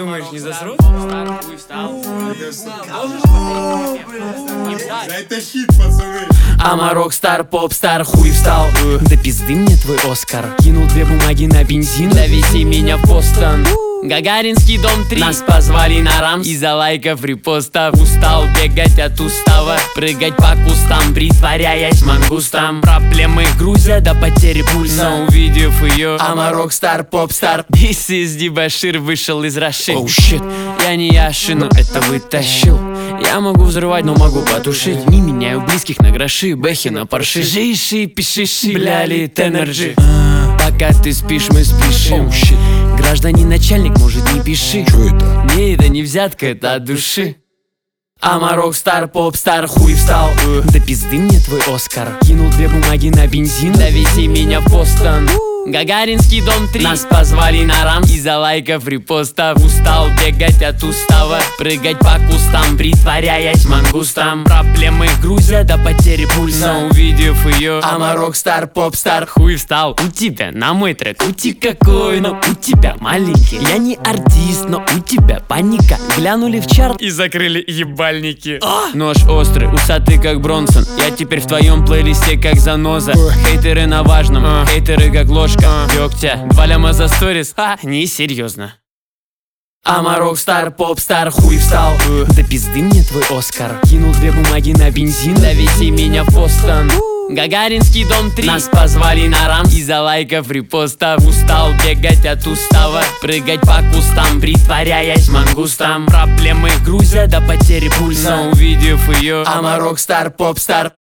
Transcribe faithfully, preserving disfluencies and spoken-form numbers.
думаешь, не засрут? Это хит, пацаны. Ама рокстар, попстар, хуй встал. Да пизды мне твой Оскар. Кинул две бумаги на бензин. Довези меня в Бостон. Гагаринский дом три. Нас позвали на рамс. Из-за лайков, репостов. Устал бегать от устава, прыгать по кустам, притворяясь мангустом. Проблемы грузят до потери пульса. Но увидев ее, ама рокстар, попстар. This is Дебошир вышел из Раши. Оу щит, я не Яши, но это вытащил. Я могу взрывать, но могу потушить. Не меняю близких на гроши, бэхи на парши. Жиши, пишиши, бляли, тенерджи. Пока ты спишь, мы спешим. oh, Гражданин начальник, может, не пиши. Чё это? Не, это не взятка, это от души. Ама рокстар, попстар, хуй встал. Да пизды мне твой Оскар. Кинул две бумаги на бензин. Довези меня в Бостон. Гагаринский дом три. Нас позвали на рамс. Из-за лайков, репостов. Устал бегать от устава, прыгать по кустам, притворяясь мангустом. Проблемы грузят до потери пульса. Но увидев ее, ама рокстар, попстар, хуй встал. У тебя на мой трек ути какой, но у тебя маленький. Я не артист, но у тебя паника. Глянули в чарт И закрыли ебальники. Нож острый, усатый как Бронсон. Я теперь в твоем плейлисте как заноза. Хейтеры на важном, хейтеры как ложка дегтя. Два ляма за сторис, а, несерьезно. Ама рокстар, попстар, хуй встал. Да пизды мне твой Оскар. Кинул две бумаги на бензин. Довези меня в Бостон. Гагаринский дом три. Нас позвали на рамс. Из-за лайков, репостов. Устал бегать от устава, прыгать по кустам, притворяясь мангустом. Проблемы грузят до потери пульса. Но увидев ее, ама рокстар, попстар.